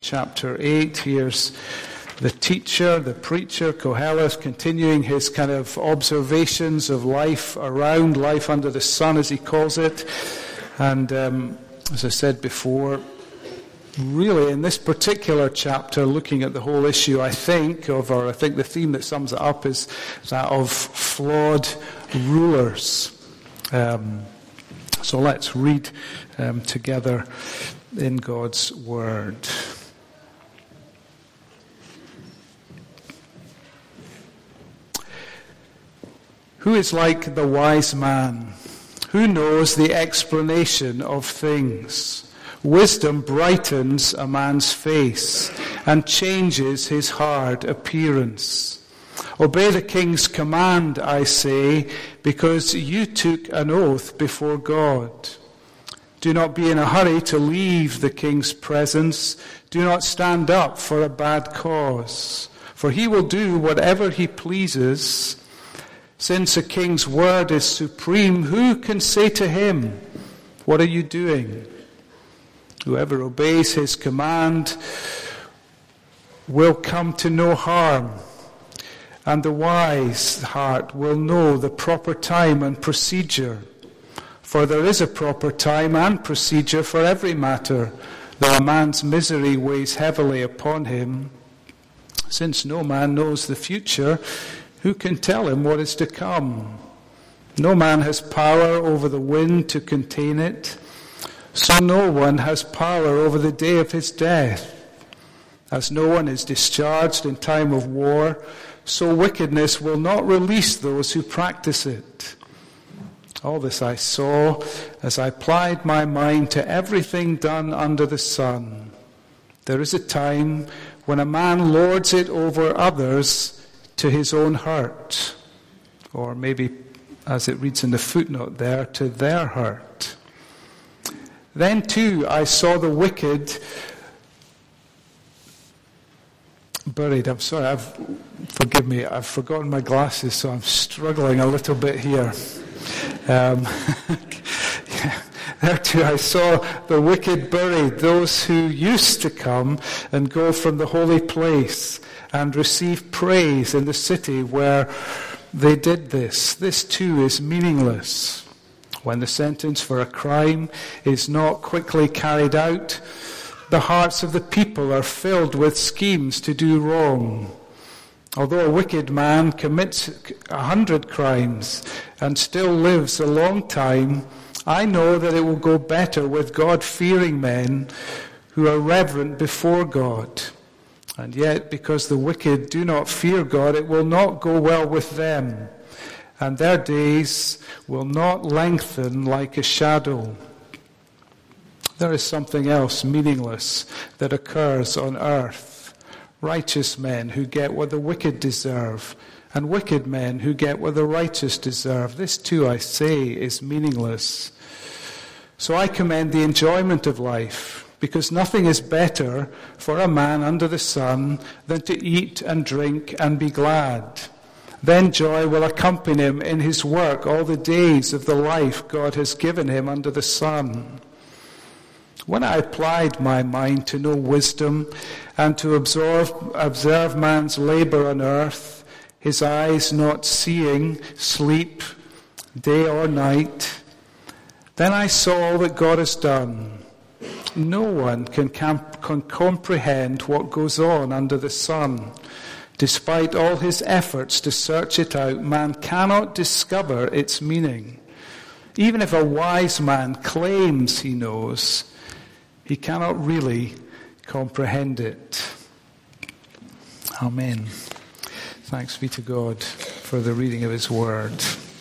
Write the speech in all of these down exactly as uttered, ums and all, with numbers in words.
chapter eight. Here's the teacher, the preacher, Koheleth, continuing his kind of observations of life around, life under the sun, as he calls it. And um, as I said before, really in this particular chapter, looking at the whole issue, I think of, or I think the theme that sums it up is that of flawed rulers. Um, so let's read um, together in God's Word. Who is like the wise man? Who knows the explanation of things? Wisdom brightens a man's face and changes his hard appearance. Obey the king's command, I say, because you took an oath before God. Do not be in a hurry to leave the king's presence. Do not stand up for a bad cause, for he will do whatever he pleases. Since a king's word is supreme, who can say to him, "What are you doing?" Whoever obeys his command will come to no harm, and the wise heart will know the proper time and procedure. For there is a proper time and procedure for every matter, though a man's misery weighs heavily upon him. Since no man knows the future, who can tell him what is to come? No man has power over the wind to contain it, so no one has power over the day of his death. As no one is discharged in time of war, so wickedness will not release those who practice it. All this I saw as I applied my mind to everything done under the sun. There is a time when a man lords it over others to his own hurt, or maybe, as it reads in the footnote there, to their hurt. Then too I saw the wicked buried. I'm sorry, I've, forgive me, I've forgotten my glasses, so I'm struggling a little bit here. Um, yeah. There too I saw the wicked buried, those who used to come and go from the holy place and receive praise in the city where they did this. This too is meaningless. When the sentence for a crime is not quickly carried out, the hearts of the people are filled with schemes to do wrong. Although a wicked man commits a hundred crimes and still lives a long time, I know that it will go better with God-fearing men who are reverent before God. And yet, because the wicked do not fear God, it will not go well with them, and their days will not lengthen like a shadow. There is something else meaningless that occurs on earth. Righteous men who get what the wicked deserve, and wicked men who get what the righteous deserve. This too, I say, is meaningless. So I commend the enjoyment of life, because nothing is better for a man under the sun than to eat and drink and be glad. Then joy will accompany him in his work all the days of the life God has given him under the sun. When I applied my mind to know wisdom and to observe, observe man's labor on earth, his eyes not seeing sleep day or night, then I saw all that God has done. No one can, camp, can comprehend what goes on under the sun. Despite all his efforts to search it out, man cannot discover its meaning. Even if a wise man claims he knows, he cannot really comprehend it. Amen. Thanks be to God for the reading of his word.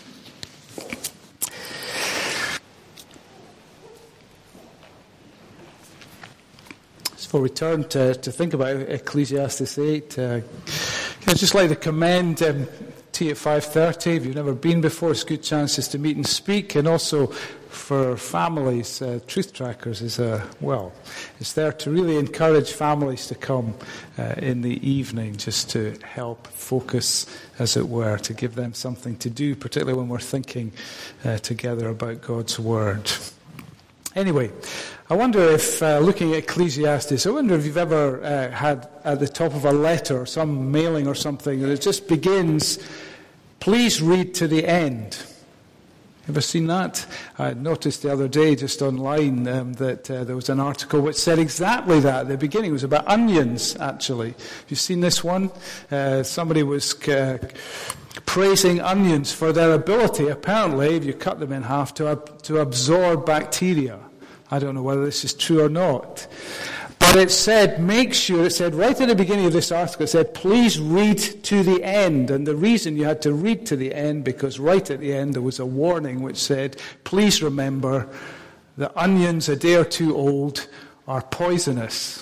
Before we turn to, to think about Ecclesiastes eight, uh, I'd just like to commend um, tea at five thirty. If you've never been before, it's good chances to meet and speak. And also for families, uh, Truth Trackers is, a, well, it's there to really encourage families to come uh, in the evening, just to help focus, as it were, to give them something to do, particularly when we're thinking uh, together about God's Word. Anyway, I wonder if, uh, looking at Ecclesiastes, I wonder if you've ever uh, had at the top of a letter, some mailing or something, that it just begins, please read to the end. Ever seen that? I noticed the other day just online um, that uh, there was an article which said exactly that. The beginning was about onions, actually. Have you seen this one? Uh, somebody was uh, praising onions for their ability, apparently, if you cut them in half, to, ab- to absorb bacteria. I don't know whether this is true or not. But it said, make sure, it said right at the beginning of this article, it said, please read to the end. And the reason you had to read to the end, because right at the end there was a warning which said, please remember, the onions a day or two old are poisonous.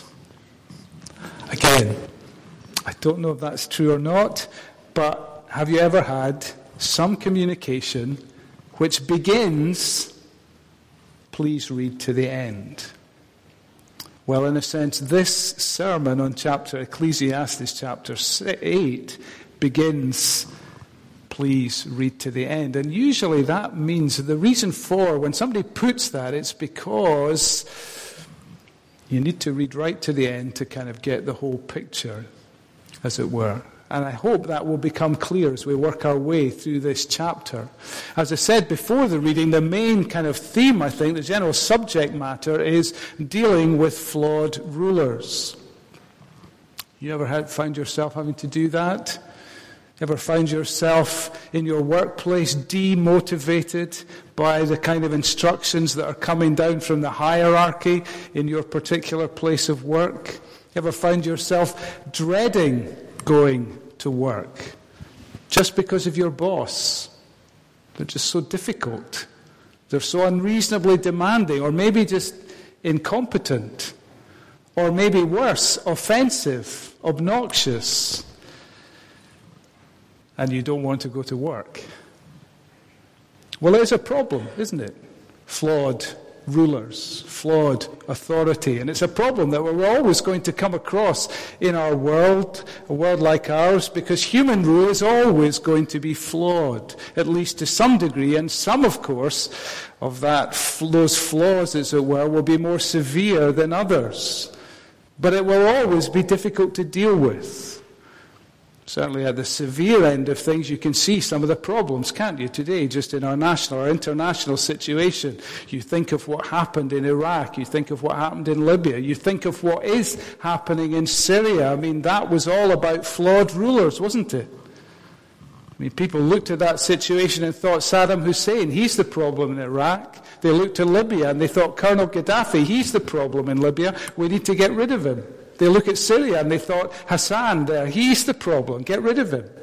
Again, I don't know if that's true or not, but have you ever had some communication which begins, please read to the end? Well, in a sense, this sermon on chapter Ecclesiastes chapter eight begins, please read to the end. And usually that means, the reason for, when somebody puts that, it's because you need to read right to the end to kind of get the whole picture, as it were. And I hope that will become clear as we work our way through this chapter. As I said before the reading, the main kind of theme, I think, the general subject matter is dealing with flawed rulers. You ever had, find yourself having to do that? Ever find yourself in your workplace demotivated by the kind of instructions that are coming down from the hierarchy in your particular place of work? Ever find yourself dreading going to work just because of your boss? They're just so difficult. They're so unreasonably demanding, or maybe just incompetent, or maybe worse, offensive, obnoxious, and you don't want to go to work. Well, there's a problem, isn't it? Flawed rulers, flawed authority. And it's a problem that we're always going to come across in our world, a world like ours, because human rule is always going to be flawed, at least to some degree. And some, of course, of that, those flaws, as it were, will be more severe than others. But it will always be difficult to deal with. Certainly at the severe end of things, you can see some of the problems, can't you, today, just in our national or international situation. You think of what happened in Iraq. You think of what happened in Libya. You think of what is happening in Syria. I mean, that was all about flawed rulers, wasn't it? I mean, people looked at that situation and thought Saddam Hussein, he's the problem in Iraq. They looked to Libya and they thought Colonel Gaddafi, he's the problem in Libya. We need to get rid of him. They look at Syria and they thought, Hassan there, he's the problem, get rid of him.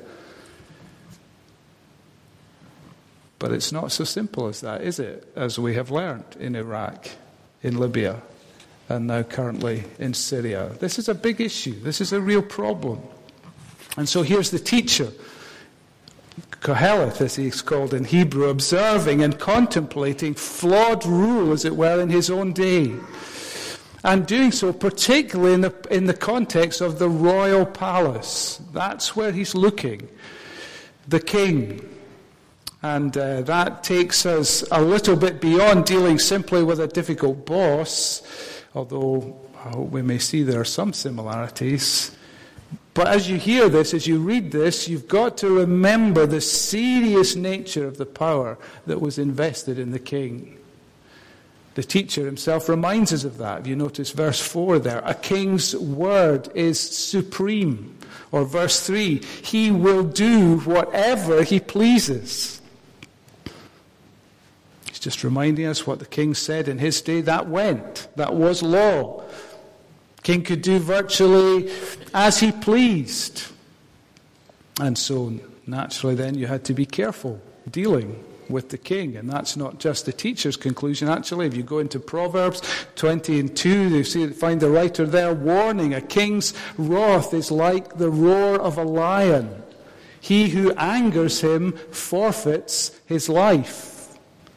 But it's not so simple as that, is it? As we have learned in Iraq, in Libya, and now currently in Syria. This is a big issue. This is a real problem. And so here's the teacher, Koheleth, as he's called in Hebrew, observing and contemplating flawed rule, as it were, in his own day. And doing so particularly in the, in the context of the royal palace. That's where he's looking. The king. And uh, that takes us a little bit beyond dealing simply with a difficult boss, although I hope we may see there are some similarities. But as you hear this, as you read this, you've got to remember the serious nature of the power that was invested in the king. The teacher himself reminds us of that. If you notice verse four there, a king's word is supreme. Or verse three, he will do whatever he pleases. He's just reminding us what the king said in his day. That went. That was law. King could do virtually as he pleased. And so naturally then you had to be careful dealing with the king. And that's not just the teacher's conclusion. Actually, if you go into Proverbs twenty and two, you see, find the writer there warning, a king's wrath is like the roar of a lion. He who angers him forfeits his life.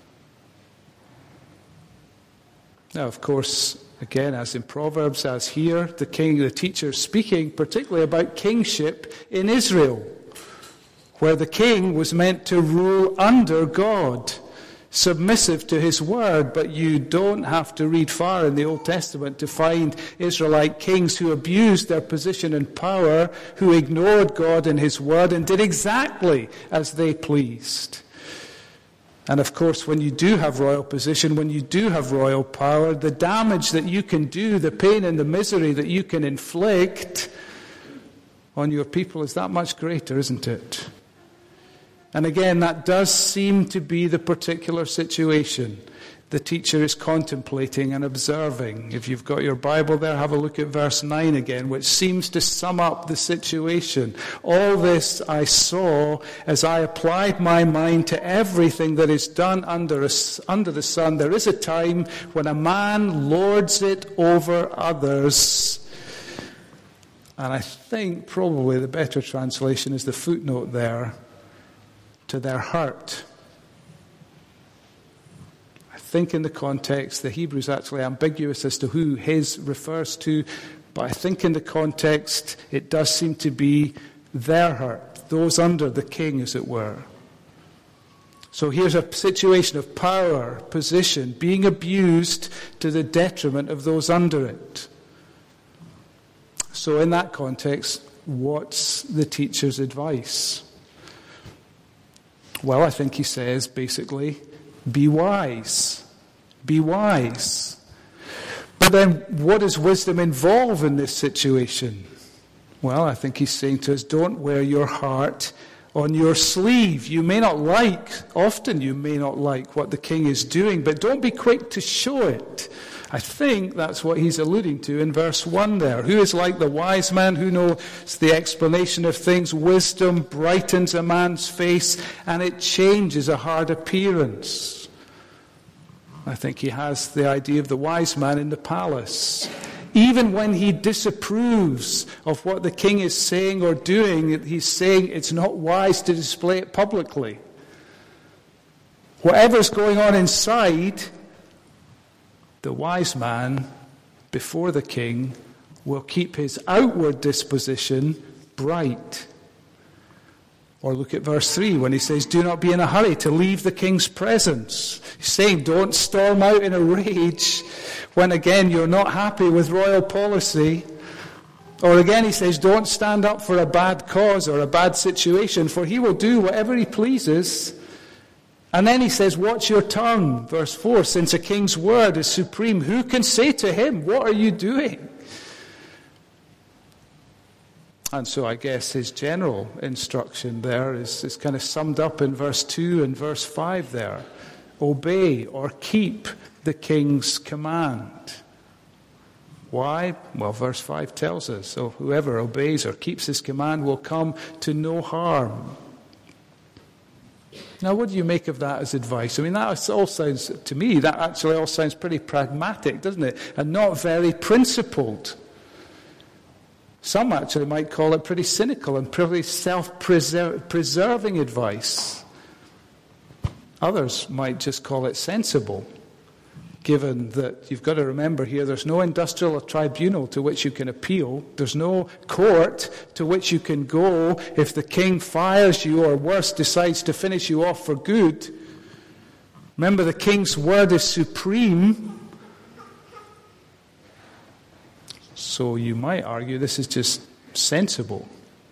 Now, of course, again, as in Proverbs, as here, the king, the teacher speaking particularly about kingship in Israel, where the king was meant to rule under God, submissive to his word, but you don't have to read far in the Old Testament to find Israelite kings who abused their position and power, who ignored God and his word and did exactly as they pleased. And of course, when you do have royal position, when you do have royal power, the damage that you can do, the pain and the misery that you can inflict on your people is that much greater, isn't it? And again, that does seem to be the particular situation the teacher is contemplating and observing. If you've got your Bible there, have a look at verse nine again, which seems to sum up the situation. All this I saw as I applied my mind to everything that is done under, a, under the sun. There is a time when a man lords it over others. And I think probably the better translation is the footnote there, to their hurt. I think in the context, the Hebrew is actually ambiguous as to who his refers to, but I think in the context it does seem to be their hurt, those under the king, as it were. So here's a situation of power, position, being abused to the detriment of those under it. So in that context, what's the teacher's advice? Well, I think he says, basically, be wise. Be wise. But then, what does wisdom involve in this situation? Well, I think he's saying to us, don't wear your heart on your sleeve. You may not like, often you may not like what the king is doing, but don't be quick to show it. I think that's what he's alluding to in verse one there. Who is like the wise man who knows the explanation of things? Wisdom brightens a man's face and it changes a hard appearance. I think he has the idea of the wise man in the palace. Even when he disapproves of what the king is saying or doing, he's saying it's not wise to display it publicly. Whatever's going on inside, the wise man before the king will keep his outward disposition bright. Or look at verse three when he says, do not be in a hurry to leave the king's presence. He's saying don't storm out in a rage when again you're not happy with royal policy. Or again he says don't stand up for a bad cause or a bad situation, for he will do whatever he pleases. And then he says, watch your tongue, verse four, since a king's word is supreme, who can say to him, what are you doing? And so I guess his general instruction there is, is kind of summed up in verse two and verse five there. Obey or keep the king's command. Why? Well, verse five tells us, so whoever obeys or keeps his command will come to no harm. Now, what do you make of that as advice? I mean, that all sounds, to me, that actually all sounds pretty pragmatic, doesn't it? And not very principled. Some actually might call it pretty cynical and pretty self-preserving advice. Others might just call it sensible, given that you've got to remember here there's no industrial or tribunal to which you can appeal. There's no court to which you can go if the king fires you or worse decides to finish you off for good. Remember, the king's word is supreme. So you might argue this is just sensible.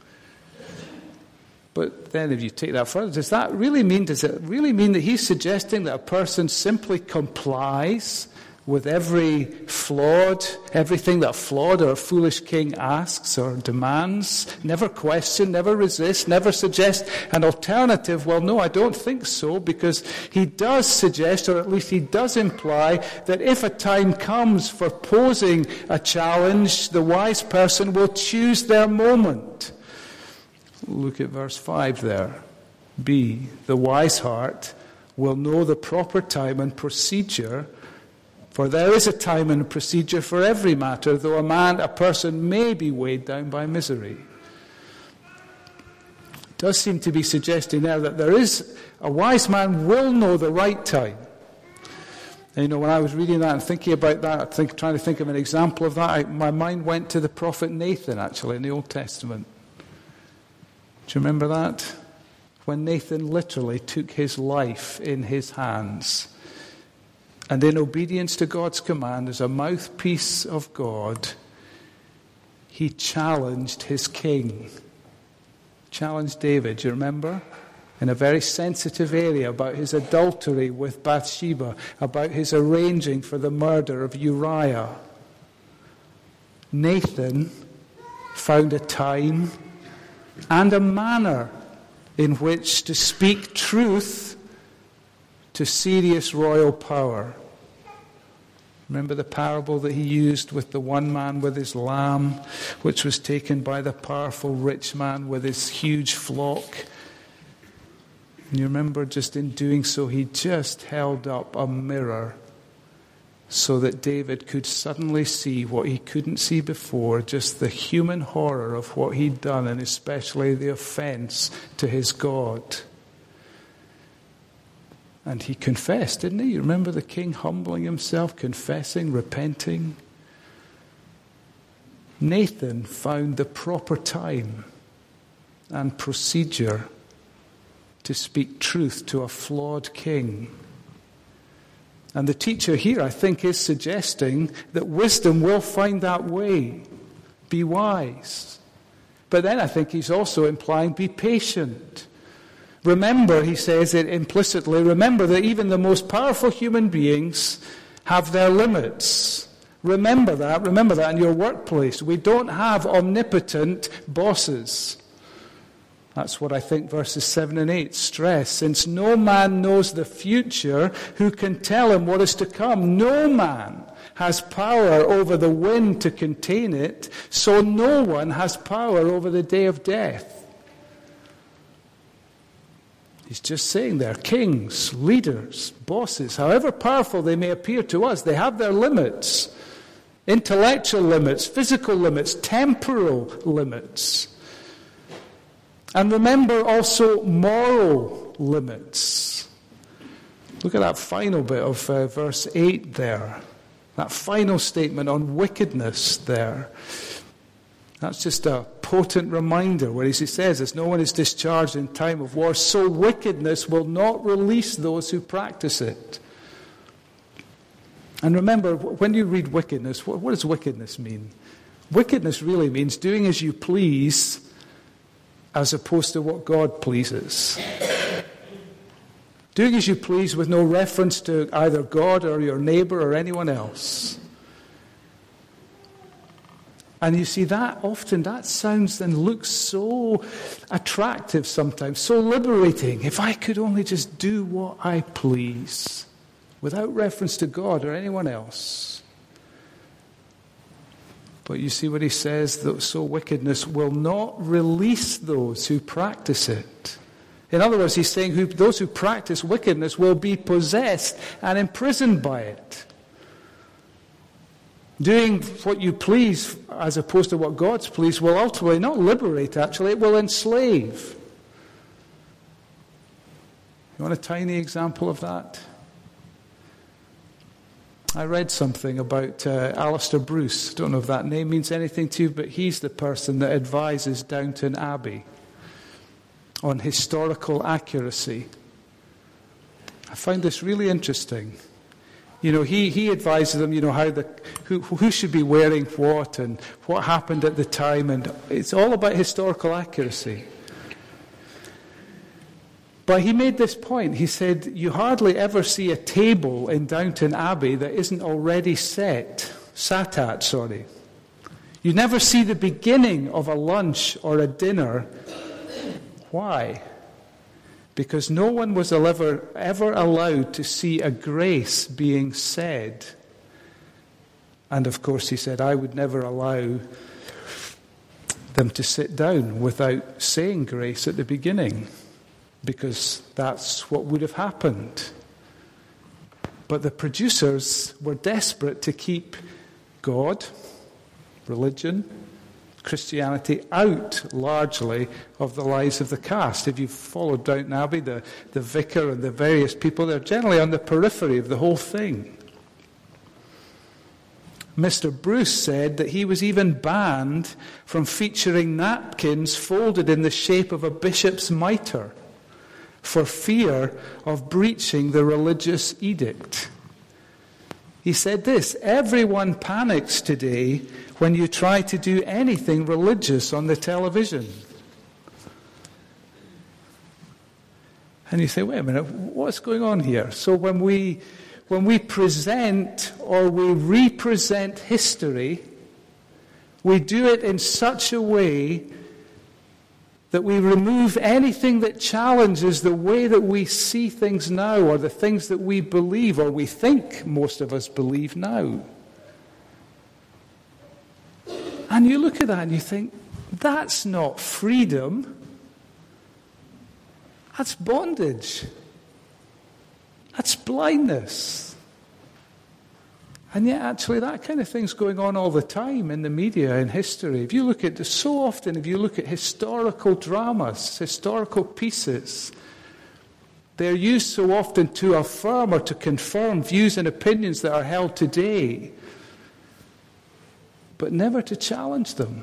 But then if you take that further, does that really mean, does it really mean that he's suggesting that a person simply complies with every flawed, everything that a flawed or a foolish king asks or demands, never question, never resist, never suggest an alternative? Well, no, I don't think so, because he does suggest, or at least he does imply, that if a time comes for posing a challenge, the wise person will choose their moment. Look at verse five there. B, the wise heart will know the proper time and procedure, for there is a time and a procedure for every matter, though a man, a person may be weighed down by misery. It does seem to be suggesting there that there is, a wise man will know the right time. And, you know, when I was reading that and thinking about that, I think, trying to think of an example of that, I, my mind went to the prophet Nathan, actually, in the Old Testament. Do you remember that? when Nathan literally took his life in his hands. And in obedience to God's command, as a mouthpiece of God, he challenged his king. Challenged David, you remember? In a very sensitive area about his adultery with Bathsheba, about his arranging for the murder of Uriah. Nathan found a time and a manner in which to speak truth to serious royal power. Remember the parable that he used with the one man with his lamb, which was taken by the powerful rich man with his huge flock. And you remember just in doing so, he just held up a mirror so that David could suddenly see what he couldn't see before, just the human horror of what he'd done, and especially the offense to his God. And he confessed, didn't he? You remember the king humbling himself, confessing, repenting? Nathan found the proper time and procedure to speak truth to a flawed king. And the teacher here, I think, is suggesting that wisdom will find that way. Be wise. But then I think he's also implying be patient. Remember, he says it implicitly, remember that even the most powerful human beings have their limits. Remember that. Remember that in your workplace. We don't have omnipotent bosses. That's what I think verses seven and eight stress. Since no man knows the future, who can tell him what is to come? No man has power over the wind to contain it, so no one has power over the day of death. He's just saying there, kings, leaders, bosses, however powerful they may appear to us, they have their limits. Intellectual limits, physical limits, temporal limits. And remember also moral limits. Look at that final bit of uh, verse eight there. That final statement on wickedness there. That's just a potent reminder where he says, as no one is discharged in time of war, so wickedness will not release those who practice it. And remember, when you read wickedness, what, what does wickedness mean? Wickedness really means doing as you please as opposed to what God pleases. Doing as you please with no reference to either God or your neighbor or anyone else. And you see, that often, that sounds and looks so attractive sometimes, so liberating. If I could only just do what I please, without reference to God or anyone else. But you see what he says, that so wickedness will not release those who practice it. In other words, he's saying who, those who practice wickedness will be possessed and imprisoned by it. Doing what you please as opposed to what God's pleased will ultimately not liberate, actually, it will enslave. You want a tiny example of that? I read something about uh, Alistair Bruce. Don't know if that name means anything to you, but he's the person that advises Downton Abbey on historical accuracy. I find this really interesting. You know, he, he advises them, you know, how the who, who should be wearing what and what happened at the time, and it's all about historical accuracy. But he made this point. He said, you hardly ever see a table in Downton Abbey that isn't already set, sat at, sorry. You never see the beginning of a lunch or a dinner. Why? Because no one was ever, ever allowed to see a grace being said. And of course, he said, I would never allow them to sit down without saying grace at the beginning, because that's what would have happened. But the producers were desperate to keep God, religion, Christianity out largely of the lives of the cast. If you've followed Downton Abbey, the, the vicar and the various people, they're generally on the periphery of the whole thing. Mister Bruce said that he was even banned from featuring napkins folded in the shape of a bishop's mitre for fear of breaching the religious edict. He said this, everyone panics today when you try to do anything religious on the television. And you say, wait a minute, what's going on here? So when we when we present or we represent history, we do it in such a way that we remove anything that challenges the way that we see things now, or the things that we believe, or we think most of us believe now. And you look at that and you think, that's not freedom. That's bondage. That's blindness. And yet, actually, that kind of thing's going on all the time in the media, in history. If you look at, so often, if you look at historical dramas, historical pieces, they're used so often to affirm or to confirm views and opinions that are held today, but never to challenge them.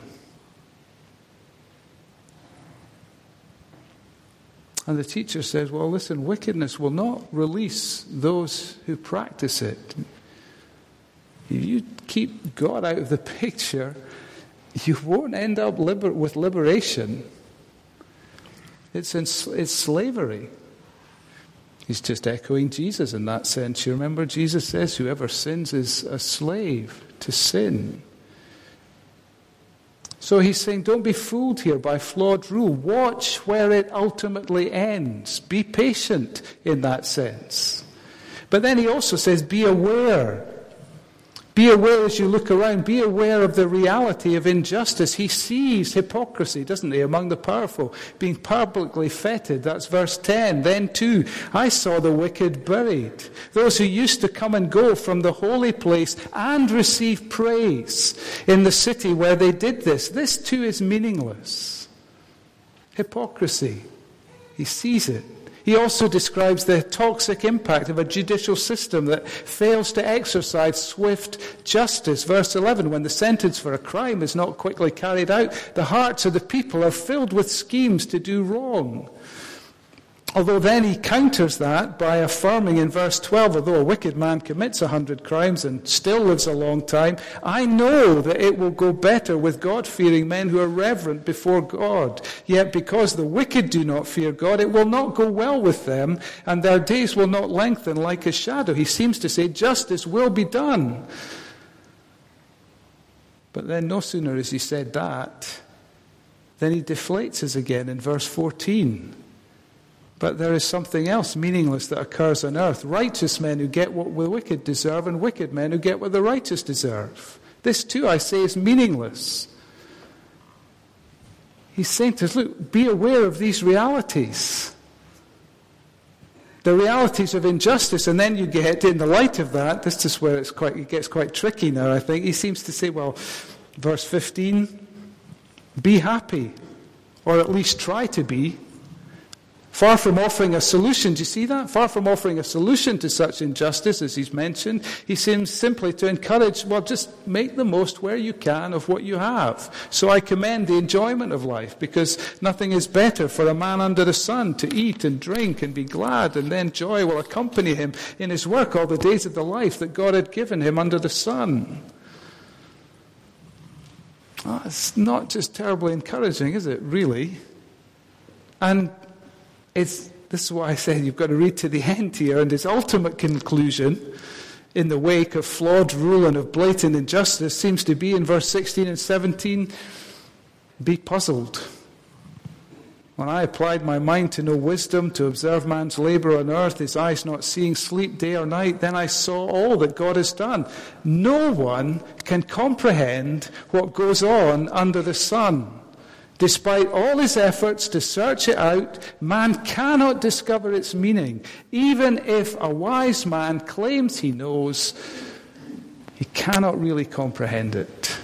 And the teacher says, well, listen, wickedness will not release those who practice it. If you keep God out of the picture, you won't end up liber- with liberation. It's, in, it's slavery. He's just echoing Jesus in that sense. You remember Jesus says, whoever sins is a slave to sin. So he's saying, don't be fooled here by flawed rule. Watch where it ultimately ends. Be patient in that sense. But then he also says, be aware. Be aware as you look around. Be aware of the reality of injustice. He sees hypocrisy, doesn't he, among the powerful, being publicly feted. That's verse ten. Then too, I saw the wicked buried. Those who used to come and go from the holy place and receive praise in the city where they did this. This too is meaningless. Hypocrisy. He sees it. He also describes the toxic impact of a judicial system that fails to exercise swift justice. Verse eleven, when the sentence for a crime is not quickly carried out, the hearts of the people are filled with schemes to do wrong. Although then he counters that by affirming in verse twelve, although a wicked man commits a hundred crimes and still lives a long time, I know that it will go better with God-fearing men who are reverent before God. Yet because the wicked do not fear God, it will not go well with them, and their days will not lengthen like a shadow. He seems to say justice will be done. But then no sooner has he said that, then he deflates us again in verse fourteen. But there is something else meaningless that occurs on earth. Righteous men who get what the wicked deserve, and wicked men who get what the righteous deserve. This too, I say, is meaningless. He's saying to us, look, be aware of these realities. The realities of injustice, and then you get, in the light of that, this is where it's quite, it gets quite tricky now, I think. He seems to say, well, verse fifteen, be happy, or at least try to be. Far from offering a solution, do you see that? Far from offering a solution to such injustice, as he's mentioned, he seems simply to encourage, well, just make the most where you can of what you have. So I commend the enjoyment of life, because nothing is better for a man under the sun to eat and drink and be glad, and then joy will accompany him in his work all the days of the life that God had given him under the sun. Oh, it's not just terribly encouraging, is it, really? And It's, this is why I said you've got to read to the end here, and his ultimate conclusion in the wake of flawed rule and of blatant injustice seems to be in verse sixteen and seventeen, be puzzled. When I applied my mind to know wisdom, to observe man's labor on earth, his eyes not seeing sleep day or night, then I saw all that God has done. No one can comprehend what goes on under the sun. Despite all his efforts to search it out, man cannot discover its meaning. Even if a wise man claims he knows, he cannot really comprehend it.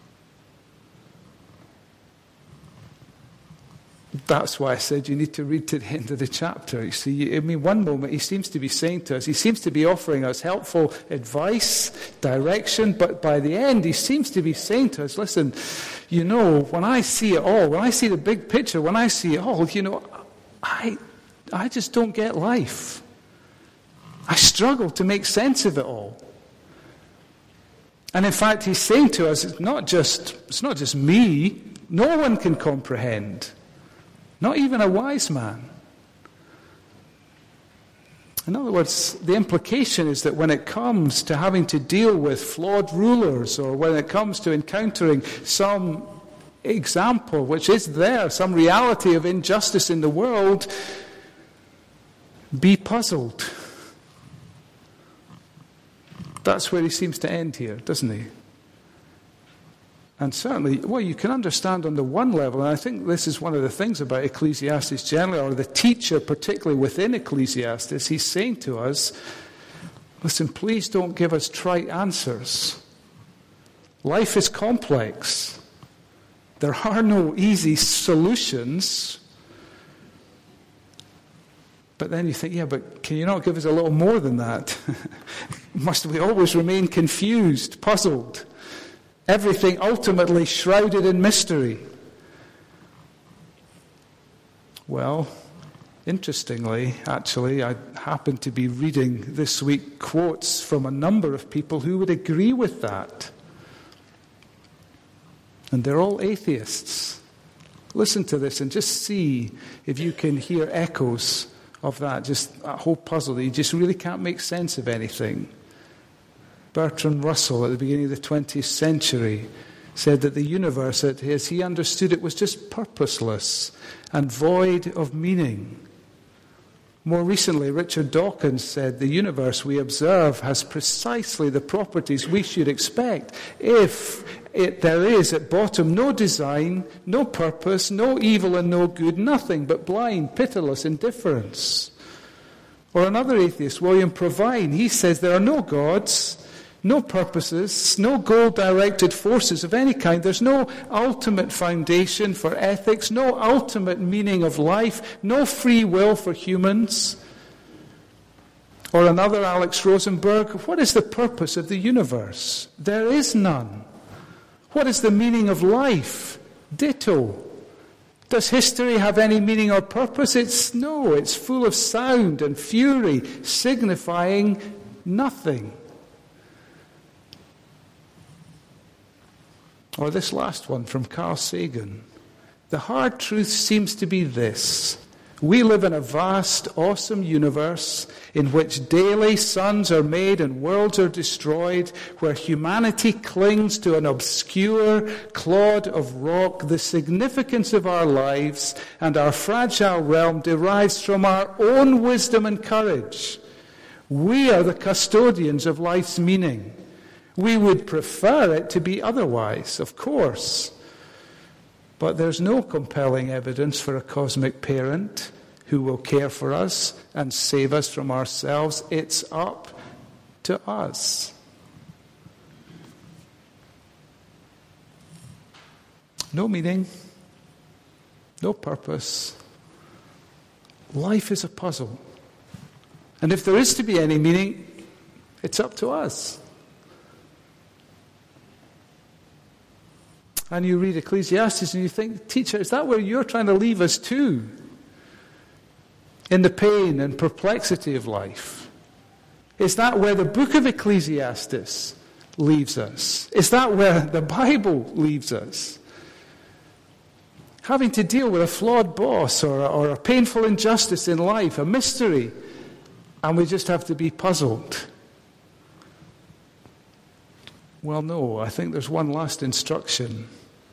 That's why I said you need to read to the end of the chapter. You see, I mean, one moment he seems to be saying to us, he seems to be offering us helpful advice, direction, but by the end he seems to be saying to us, listen, you know, when I see it all, when I see the big picture, when I see it all, you know, I I just don't get life. I struggle to make sense of it all. And in fact, he's saying to us, it's not just, it's not just me. No one can comprehend. Not even a wise man. In other words, the implication is that when it comes to having to deal with flawed rulers, or when it comes to encountering some example which is there, some reality of injustice in the world, be puzzled. That's where he seems to end here, doesn't he? And certainly, well, you can understand on the one level, and I think this is one of the things about Ecclesiastes generally, or the teacher particularly within Ecclesiastes, he's saying to us, listen, please don't give us trite answers. Life is complex. There are no easy solutions. But then you think, yeah, but can you not give us a little more than that? Must we always remain confused, puzzled? Everything ultimately shrouded in mystery. Well, interestingly, actually, I happened to be reading this week quotes from a number of people who would agree with that. And they're all atheists. Listen to this and just see if you can hear echoes of that, just that whole puzzle that you just really can't make sense of anything. Bertrand Russell, at the beginning of the twentieth century, said that the universe, as he understood it, was just purposeless and void of meaning. More recently, Richard Dawkins said the universe we observe has precisely the properties we should expect if it, there is at bottom no design, no purpose, no evil and no good, nothing but blind, pitiless indifference. Or another atheist, William Provine, he says there are no gods, no purposes, no goal-directed forces of any kind. There's no ultimate foundation for ethics, no ultimate meaning of life, no free will for humans. Or another, Alex Rosenberg, what is the purpose of the universe? There is none. What is the meaning of life? Ditto. Does history have any meaning or purpose? It's no, it's full of sound and fury, signifying nothing. Or this last one from Carl Sagan. The hard truth seems to be this. We live in a vast, awesome universe in which daily suns are made and worlds are destroyed, where humanity clings to an obscure clod of rock. The significance of our lives and our fragile realm derives from our own wisdom and courage. We are the custodians of life's meaning. We would prefer it to be otherwise, of course. But there's no compelling evidence for a cosmic parent who will care for us and save us from ourselves. It's up to us. No meaning, no purpose. Life is a puzzle. And if there is to be any meaning, it's up to us. And you read Ecclesiastes and you think, teacher, is that where you're trying to leave us to? In the pain and perplexity of life? Is that where the book of Ecclesiastes leaves us? Is that where the Bible leaves us? Having to deal with a flawed boss or a, or a painful injustice in life, a mystery, and we just have to be puzzled. Well, no, I think there's one last instruction.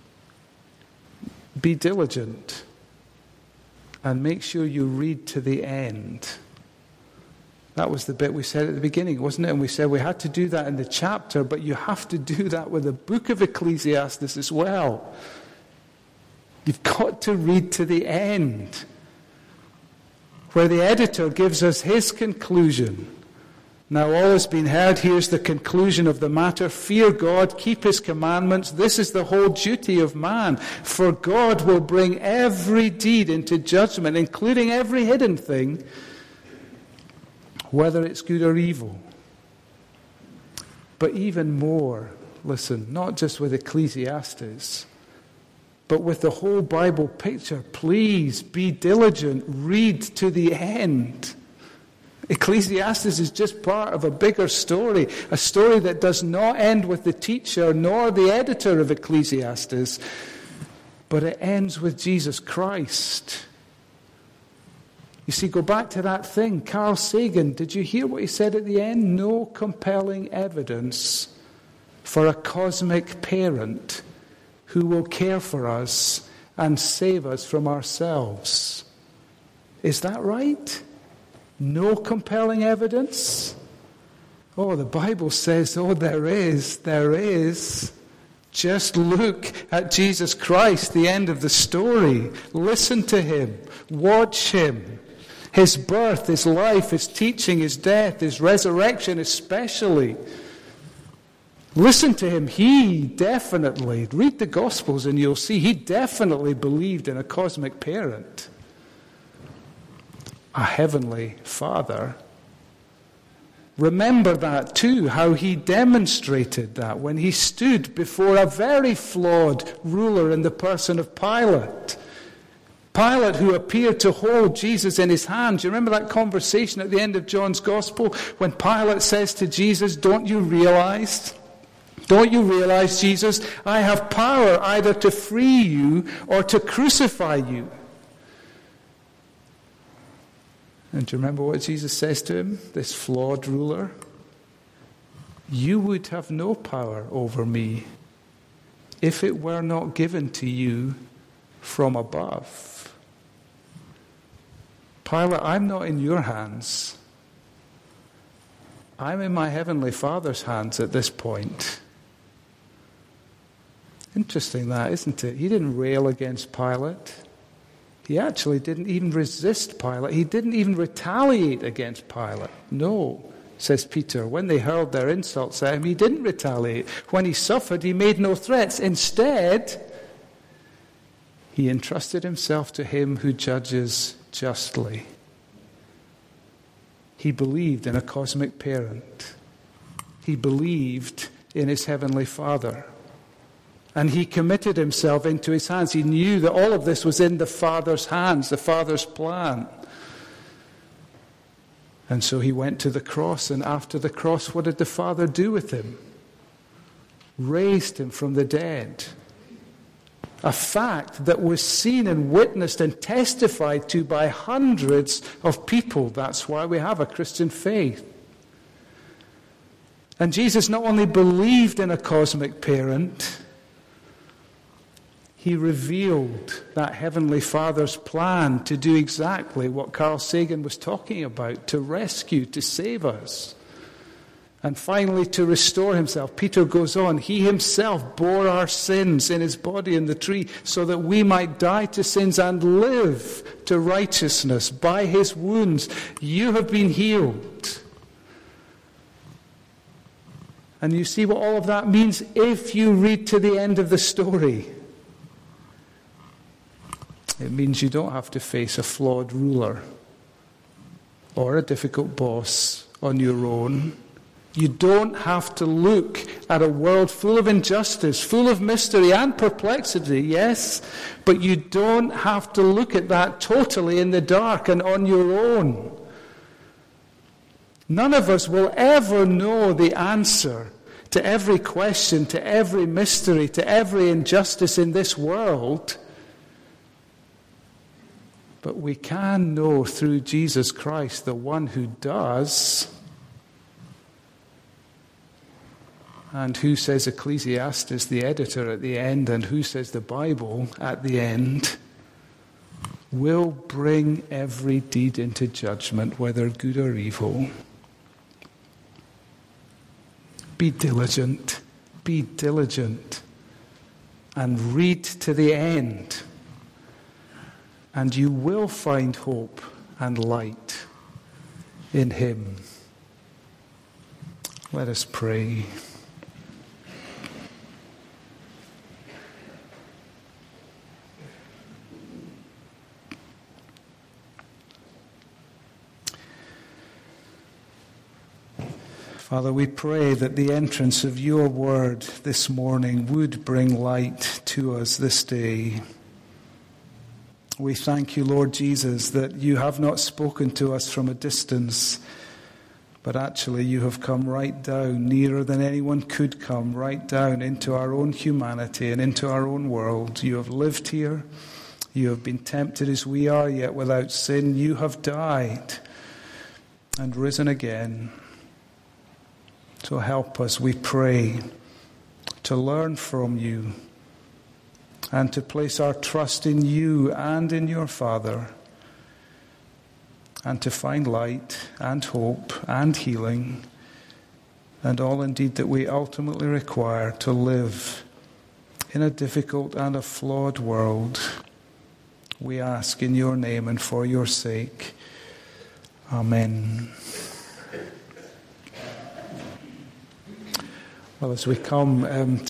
Be diligent and make sure you read to the end. That was the bit we said at the beginning, wasn't it? And we said we had to do that in the chapter, but you have to do that with the book of Ecclesiastes as well. You've got to read to the end, where the editor gives us his conclusion. Now all has been heard, here's the conclusion of the matter. Fear God, keep his commandments. This is the whole duty of man. For God will bring every deed into judgment, including every hidden thing, whether it's good or evil. But even more, listen, not just with Ecclesiastes, but with the whole Bible picture. Please be diligent. Read to the end. Ecclesiastes is just part of a bigger story, a story that does not end with the teacher nor the editor of Ecclesiastes, but it ends with Jesus Christ. You see, go back to that thing. Carl Sagan, did you hear what he said at the end? No compelling evidence for a cosmic parent who will care for us and save us from ourselves. Is that right? No compelling evidence? Oh, the Bible says, oh, there is, there is. Just look at Jesus Christ, the end of the story. Listen to him. Watch him. His birth, his life, his teaching, his death, his resurrection especially. Listen to him. He definitely, read the Gospels and you'll see, he definitely believed in a cosmic parent. A heavenly Father. Remember that too, how he demonstrated that when he stood before a very flawed ruler in the person of Pilate. Pilate, who appeared to hold Jesus in his hand. Do you remember that conversation at the end of John's Gospel when Pilate says to Jesus, don't you realize? Don't you realize, Jesus, I have power either to free you or to crucify you. And do you remember what Jesus says to him, this flawed ruler? You would have no power over me if it were not given to you from above. Pilate, I'm not in your hands. I'm in my heavenly Father's hands at this point. Interesting that, isn't it? He didn't rail against Pilate. He actually didn't even resist Pilate. He didn't even retaliate against Pilate. No, says Peter. When they hurled their insults at him, he didn't retaliate. When he suffered, he made no threats. Instead, he entrusted himself to him who judges justly. He believed in a cosmic parent. He believed in his heavenly Father. And he committed himself into his hands. He knew that all of this was in the Father's hands, the Father's plan. And so he went to the cross, and after the cross, what did the Father do with him? Raised him from the dead. A fact that was seen and witnessed and testified to by hundreds of people. That's why we have a Christian faith. And Jesus not only believed in a cosmic parent, he revealed that Heavenly Father's plan to do exactly what Carl Sagan was talking about, to rescue, to save us. And finally, to restore himself. Peter goes on, he himself bore our sins in his body in the tree so that we might die to sins and live to righteousness. By his wounds you have been healed. And you see what all of that means if you read to the end of the story. It means you don't have to face a flawed ruler or a difficult boss on your own. You don't have to look at a world full of injustice, full of mystery and perplexity, yes, but you don't have to look at that totally in the dark and on your own. None of us will ever know the answer to every question, to every mystery, to every injustice in this world. But we can know through Jesus Christ, the one who does. And who says Ecclesiastes, the editor, at the end, and who says the Bible at the end, will bring every deed into judgment, whether good or evil. Be diligent, be diligent, and read to the end. And you will find hope and light in him. Let us pray. Father, we pray that the entrance of your word this morning would bring light to us this day. We thank you, Lord Jesus, that you have not spoken to us from a distance, but actually you have come right down, nearer than anyone could come, right down into our own humanity and into our own world. You have lived here. You have been tempted as we are, yet without sin. You have died and risen again. So help us, we pray, to learn from you and to place our trust in you and in your Father, and to find light and hope and healing and all indeed that we ultimately require to live in a difficult and a flawed world. We ask in your name and for your sake. Amen. Well, as we come um,